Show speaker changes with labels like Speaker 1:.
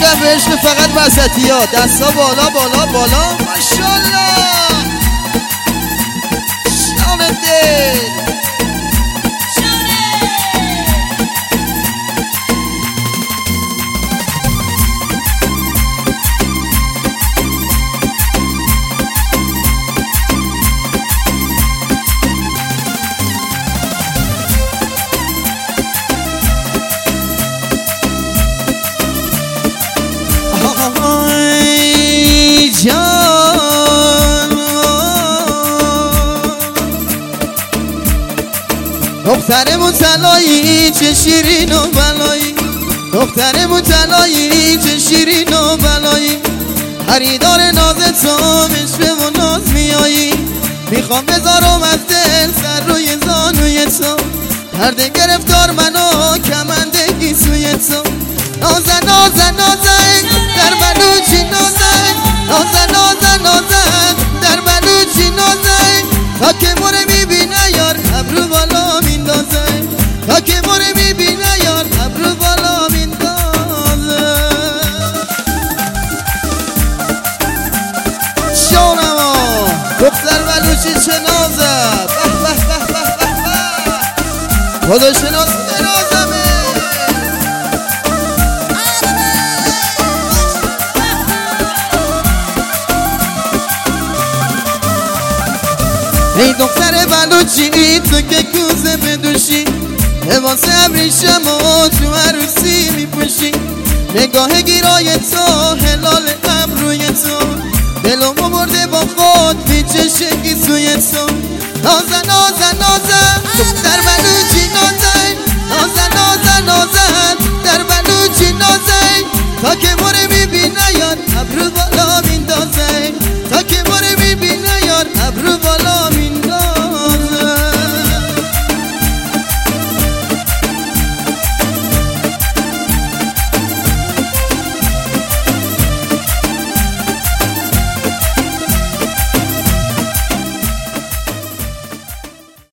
Speaker 1: میدم به عشق فقط وسطی ها. دستا بالا بالا بالا. ماشالله شام دل. دخترمون طلایی چه شیرین و بلایی، دخترمون طلایی چه شیرین و بلایی، خریدار ناز تو مشوه و ناز میایی، میخوام بذارم از دل سر روی زانوی تو، درد گرفتار منو کمندگی سوی تو، نازن نازن نازن در بلوچی نازن، نازن نازن نازن در بلوچی نازن، تا که مره میبینه یار ابرو بالا میندازه، تا که مره میبینه یار ابرو بالا میندازه. شونما دختر بلوچی چه نازه، به به به به به به خدا شناس نازمه. ای دختر بلوچی تو که کوزه بدوشی، لباس ابریشم و تو عروسی میپوشی، نگاه گیرای تو هلال ابروی تو، دلمو برده با خود میچشنگی سوی تو، نازن نازن نازن دختر بلوچی نازن، نازن نازن نازن